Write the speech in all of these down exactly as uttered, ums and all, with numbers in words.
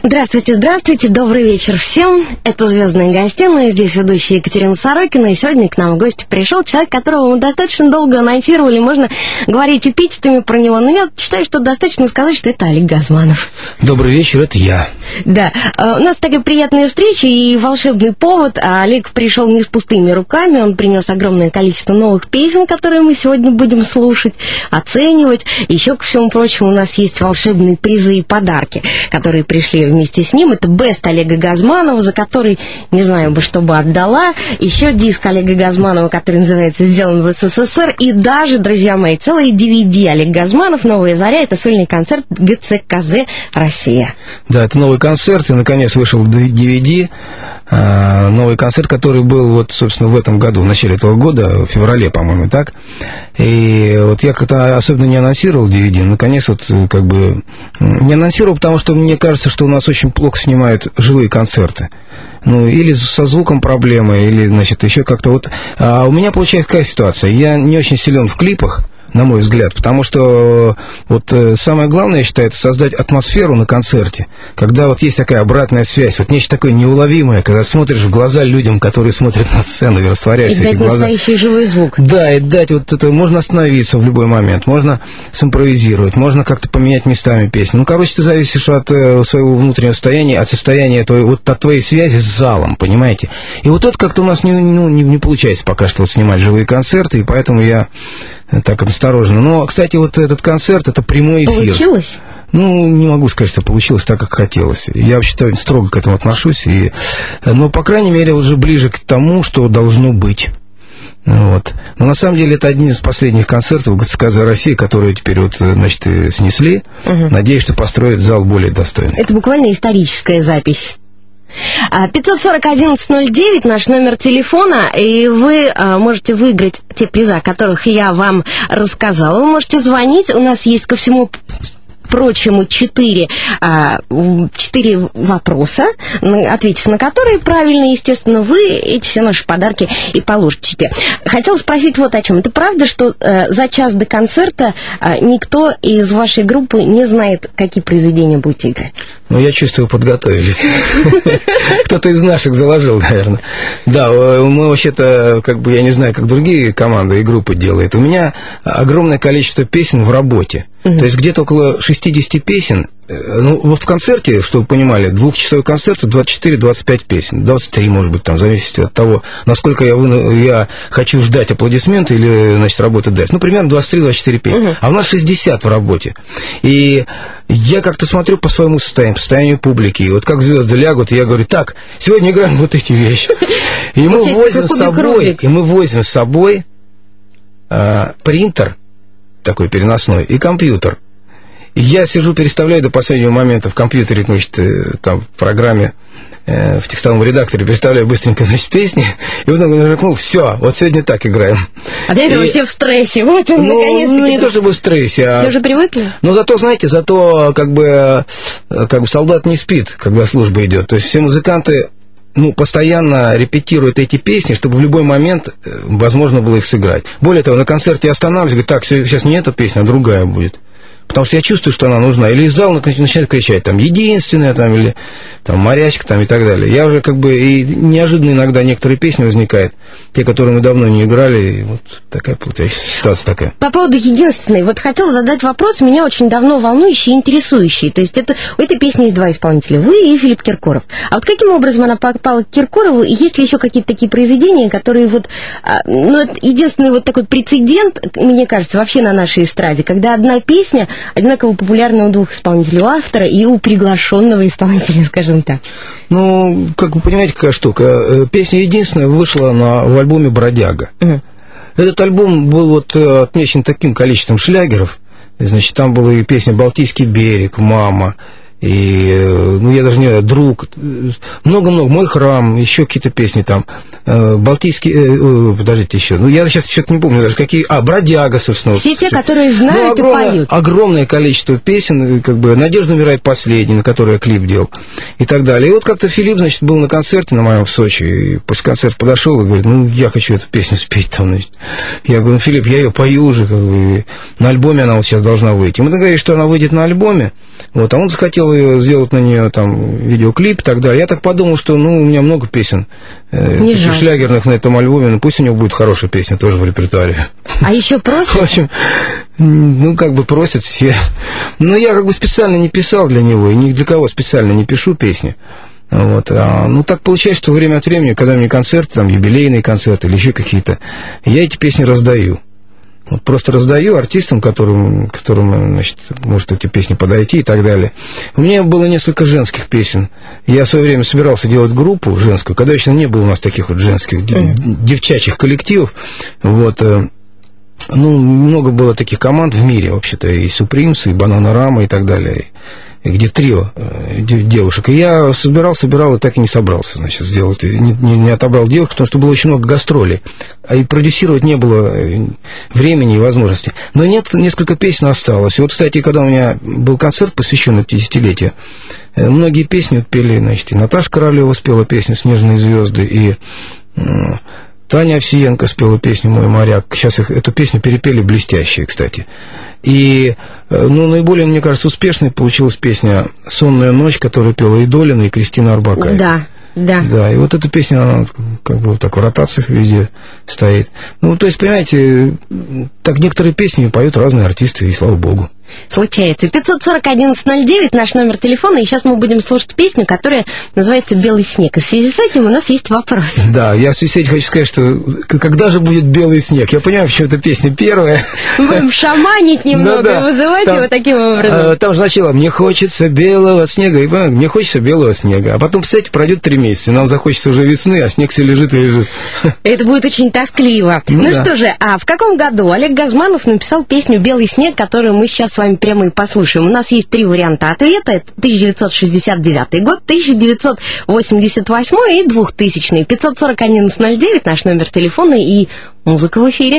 Здравствуйте, здравствуйте, добрый вечер всем. Это «Звездная гостиная», здесь ведущая Екатерина Сорокина. И сегодня к нам в гости пришел человек, которого мы достаточно долго анонсировали. Можно говорить эпитетами про него, но я считаю, что достаточно сказать, что это Олег Газманов. Добрый вечер, это я. Да, у нас такая приятная встреча и волшебный повод. Олег пришел не с пустыми руками, он принес огромное количество новых песен, которые мы сегодня будем слушать, оценивать. Еще, ко всему прочему, у нас есть волшебные призы и подарки, которые пришли вместе с ним. Это бест Олега Газманова, за который, не знаю бы, что бы отдала. Еще диск Олега Газманова, который называется «Сделан в СССР». И даже, друзья мои, целый ди ви ди Олег Газманов «Новая заря». Это сольный концерт ГЦКЗ «Россия». Да, это новый концерт, и, наконец, вышел ди ви ди. Новый концерт, который был, вот, собственно, в этом году, в начале этого года, в феврале, по-моему, так. И вот я как-то особенно не анонсировал ди ви ди, наконец, вот, как бы, не анонсировал, потому что мне кажется, что у нас очень плохо снимают живые концерты. Ну, или со звуком проблемы, или, значит, еще как-то вот. А у меня получается какая ситуация? Я не очень силен в клипах, на мой взгляд, потому что вот самое главное, я считаю, это создать атмосферу на концерте, когда вот есть такая обратная связь, вот нечто такое неуловимое, когда смотришь в глаза людям, которые смотрят на сцену и растворяешься в этих глазах. И дать настоящий живой звук. Да, и дать вот это, можно остановиться в любой момент, можно симпровизировать, можно как-то поменять местами песню. Ну, короче, ты зависишь от своего внутреннего состояния, от состояния твоей, вот от твоей связи с залом, понимаете? И вот это как-то у нас не, ну, не, не получается пока что вот снимать живые концерты, и поэтому я так осторожно. Но, кстати, вот этот концерт, это прямой эфир. Получилось? Ну, не могу сказать, что получилось так, как хотелось. Я вообще-то строго к этому отношусь. И, но, по крайней мере, уже ближе к тому, что должно быть. Вот. Но, на самом деле, это один из последних концертов ГЦКЗ России, которые теперь вот, значит, снесли. Угу. Надеюсь, что построят зал более достойный. Это буквально историческая запись. пятьсот сорок одиннадцать ноль девять наш номер телефона, и вы а, можете выиграть те призы, о которых я вам рассказала. Вы можете звонить, у нас есть ко всему прочему четыре, четыре вопроса, ответив на которые правильно, естественно, вы эти все наши подарки и получите. Хотела спросить вот о чем. Это правда, что э, за час до концерта э, никто из вашей группы не знает, какие произведения будете играть? Ну, я чувствую, подготовились. Кто-то из наших заложил, наверное. Да, мы вообще-то, как бы, я не знаю, как другие команды и группы делают. У меня огромное количество песен в работе. То есть где-то около шестидесяти песен. Ну, вот в концерте, чтобы вы понимали, двухчасовой концерт, двадцать четыре - двадцать пять песен, двадцать три, может быть, там, зависит от того, насколько я, вы, я хочу ждать аплодисменты или, значит, работать дальше. Ну, примерно двадцать три - двадцать четыре песни. Uh-huh. А у нас шестьдесят в работе. И я как-то смотрю по своему состоянию, по состоянию публики. И вот как звезды лягут, и я говорю: так, сегодня играем вот эти вещи. И мы возим с собой, и мы возим с собой принтер такой переносной и компьютер. Я сижу, переставляю до последнего момента в компьютере, значит, там, в программе, э, в текстовом редакторе, переставляю быстренько, значит, песни, и потом говорю: ну, все, вот сегодня так играем. А до этого и... все в стрессе, вот он, ну, наконец-то. Ну, не то чтобы в стрессе, а... Все уже привыкли? Но зато, знаете, зато, как бы, как бы солдат не спит, когда служба идет. То есть все музыканты, ну, постоянно репетируют эти песни, чтобы в любой момент возможно было их сыграть. Более того, на концерте я останавливаюсь, говорю: так, сейчас не эта песня, а другая будет. Потому что я чувствую, что она нужна. Или из зала начинает кричать, там, единственная, там, или там, морячка, там, и так далее. Я уже как бы, и неожиданно иногда некоторые песни возникают, те, которые мы давно не играли, и вот такая ситуация такая. По поводу единственной, вот хотела задать вопрос, меня очень давно волнующий и интересующий. То есть это, у этой песни есть два исполнителя, вы и Филипп Киркоров. А вот каким образом она попала к Киркорову, и есть ли еще какие-то такие произведения, которые вот, ну, это единственный вот такой прецедент, мне кажется, вообще на нашей эстраде, когда одна песня одинаково популярна у двух исполнителей, у автора и у приглашенного исполнителя, скажем так. Ну, как вы понимаете, какая штука. Песня единственная вышла на, в альбоме «Бродяга». Угу. Этот альбом был вот отмечен таким количеством шлягеров. Значит, там была и песня «Балтийский берег», «Мама», и, ну, я даже не знаю, «Друг», много-много, «Мой храм», еще какие-то песни там, «Балтийский», э, подождите, еще, ну, я сейчас что-то не помню даже, какие, а, «Бродяга», собственно. Все те, которые знают, ну, огромное, и поют. Огромное количество песен, как бы, «Надежда умирает последней», на которую я клип делал, и так далее. И вот как-то Филипп, значит, был на концерте на моем в Сочи, и после концерта подошел и говорит: ну, я хочу эту песню спеть там, значит. Я говорю: ну, Филипп, я ее пою уже, как бы, на альбоме она вот сейчас должна выйти. И мы договорились, что она выйдет на альбоме, вот, а он захотел ее, сделать на нее там видеоклип и так далее. Я так подумал, что ну, у меня много песен э, шлягерных на этом альбоме, но пусть у него будет хорошая песня тоже в репертуаре. А еще просят? В общем, ну, как бы просят все. Но я как бы специально не писал для него, и ни для кого специально не пишу песни. Вот. А, ну, так получается, что время от времени, когда у меня концерты, там, юбилейные концерты или еще какие-то, я эти песни раздаю. Вот просто раздаю артистам, которым, которым, значит, может эти песни подойти и так далее. У меня было несколько женских песен. Я в свое время собирался делать группу женскую, когда еще не было у нас таких вот женских, mm. девчачьих коллективов. Вот. Ну, много было таких команд в мире, вообще-то, и Супримс, и Бананарама, и так далее, где трио девушек. И я собирал, собирал, и так и не собрался, значит, сделать, не, не, не отобрал девушек, потому что было очень много гастролей, а и продюсировать не было времени и возможности. Но нет, несколько песен осталось. И вот, кстати, когда у меня был концерт, посвященный пятидесятилетию, многие песни пели, значит, и Наташа Королева спела песню «Снежные звезды», и Таня Овсиенко спела песню «Мой моряк». Сейчас их, эту песню перепели блестящие, кстати. И, ну, наиболее, мне кажется, успешной получилась песня «Сонная ночь», которую пела и Долина, и Кристина Орбакайте. Да, да. Да, и вот эта песня, она как бы вот так в ротациях везде стоит. Ну, то есть, понимаете, так некоторые песни поют разные артисты, и слава богу. Случается. пятьсот сорок одиннадцать ноль девять наш номер телефона, и сейчас мы будем слушать песню, которая называется «Белый снег». И в связи с этим у нас есть вопрос. Да, я в связи с этим хочу сказать, что когда же будет «Белый снег»? Я понимаю, почему эта песня первая. Будем шаманить немного, да, да. вызывать там, его таким образом. А, там же начало «Мне хочется белого снега», и мне хочется белого снега. А потом, представляете, пройдет три месяца, и нам захочется уже весны, а снег все лежит и лежит. Это будет очень тоскливо. Ну, ну да. Что же, а в каком году Олег Газманов написал песню «Белый снег», которую мы сейчас с вами прямо и послушаем? У нас есть три варианта ответа. Это тысяча девятьсот шестьдесят девятый год, тысяча девятьсот восемьдесят восьмой и двухтысячный. пятьсот сорок одиннадцать ноль девять наш номер телефона, и музыка в эфире.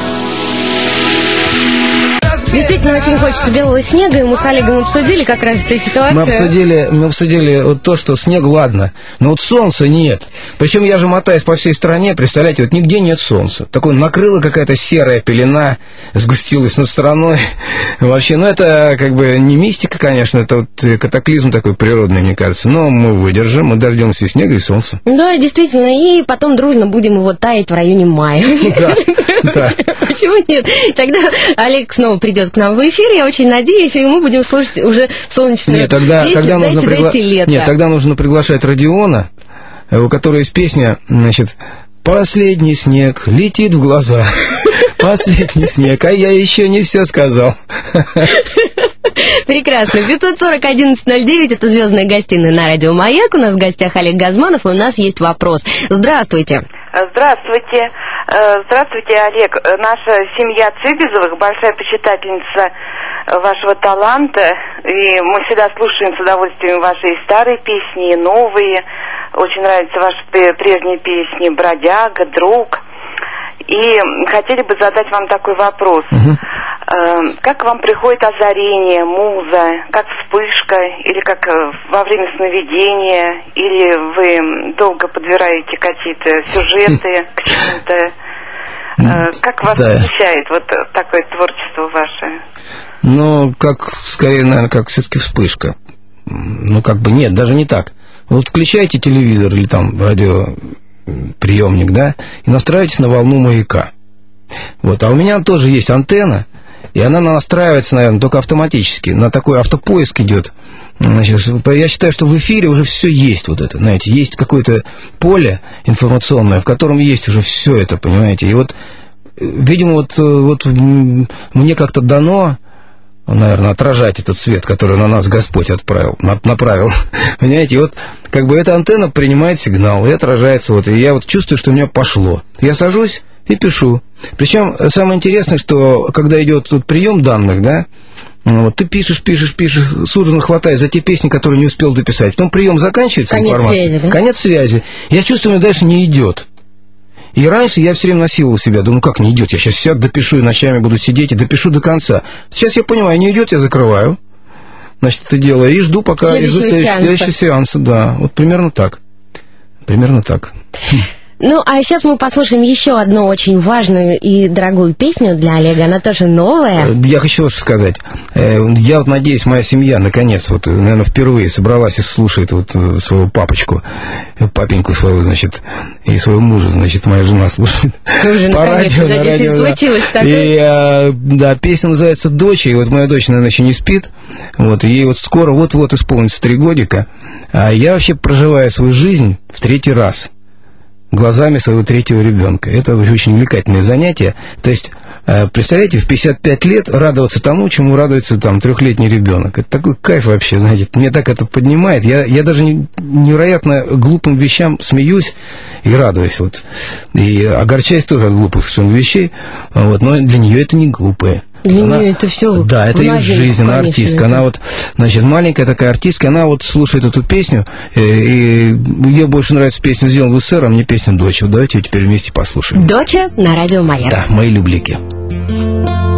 Действительно, очень хочется белого снега, и мы с Олегом обсудили как раз эту ситуацию. Мы обсудили, мы обсудили вот то, что снег, ладно, но вот солнца нет. Причем я же мотаюсь по всей стране, представляете, вот нигде нет солнца. Такое накрыла какая-то серая пелена, сгустилась над страной. Вообще, ну это как бы не мистика, конечно, это вот катаклизм такой природный, мне кажется. Но мы выдержим, мы дождемся и снега, и солнца. Да, действительно, и потом дружно будем его таять в районе мая. Да. Почему нет? Тогда Олег снова придет к нам в эфир, я очень надеюсь, и мы будем слушать уже солнечную Нет, тогда, песню тогда «Дайте, нужно пригла... дайте лето». Нет, тогда нужно приглашать Родиона, у которого есть песня, значит, «Последний снег летит в глаза, последний снег, а я еще не все сказал». Прекрасно. пятьсот сорок одиннадцать ноль девять, это «Звездная гостиная» на радио «Маяк». У нас в гостях Олег Газманов, и у нас есть вопрос. Здравствуйте. Здравствуйте. Здравствуйте, Олег. Наша семья Цибизовых большая почитательница вашего таланта, и мы всегда слушаем с удовольствием ваши и старые песни, и новые. Очень нравятся ваши прежние песни «Бродяга», «Друг». И хотели бы задать вам такой вопрос. Uh-huh. Как вам приходит озарение, муза, как вспышка, или как во время сновидения, или вы долго подбираете какие-то сюжеты к чему-то? Как вас посещает вот такое творчество ваше? Ну, как, скорее, наверное, как все-таки вспышка. Ну, как бы нет, даже не так. Вот включаете телевизор или там радиоприемник, да, и настраиваетесь на волну «Маяка». Вот, а у меня тоже есть антенна, и она настраивается, наверное, только автоматически. На такой автопоиск идет. Значит, я считаю, что в эфире уже все есть вот это, знаете, есть какое-то поле информационное, в котором есть уже все это, понимаете. И вот, видимо, вот, вот мне как-то дано, наверное, отражать этот свет, который на нас Господь отправил, направил. Понимаете, и вот как бы эта антенна принимает сигнал и отражается, вот, и я вот чувствую, что у меня пошло. Я сажусь и пишу. Причем самое интересное, что когда идет тут прием данных, да, вот, ты пишешь, пишешь, пишешь, судорожно хватаешь за те песни, которые не успел дописать. Потом прием заканчивается, конец информация. Связи, да? Конец связи. Я чувствую, что дальше не идет. И раньше я все время насиловал себя, думаю, как не идет, я сейчас сяду, допишу, и ночами буду сидеть, и допишу до конца. Сейчас я понимаю, не идет, я закрываю, значит, это дело, и жду, пока следующего следующий сеанс, да, вот примерно так, примерно так. Ну, а сейчас мы послушаем еще одну очень важную и дорогую песню для Олега. Она тоже новая. Я хочу что сказать. Я вот надеюсь, моя семья, наконец, вот, наверное, впервые собралась и слушает вот своего папочку, папеньку своего, значит, и своего мужа, значит, моя жена слушает. Уже по радио, на радио, да. Случилось такое. И, да, песня называется «Дочь», и вот моя дочь, наверное, еще не спит, вот, ей вот скоро, вот-вот исполнится три годика, а я вообще проживаю свою жизнь в третий раз. Глазами своего третьего ребенка. Это очень увлекательное занятие. То есть, представляете, в пятьдесят пять лет радоваться тому, чему радуется там трехлетний ребенок. Это такой кайф вообще, знаете. Мне так это поднимает. Я, я даже не, невероятно глупым вещам смеюсь и радуюсь. Вот. И огорчаюсь тоже от глупых совершенно вещей. Вот. Но для нее это не глупое. Для она, нее это все. Да, это ее жизнь, она конечно, артистка. это... Она вот, значит, маленькая такая артистка, она вот слушает эту песню, и, и ей больше нравится песня «Сделан в СССР», а мне песня «Дочь». Вот давайте ее теперь вместе послушаем. «Доча» на радио «Маяк». Да, мои люблики.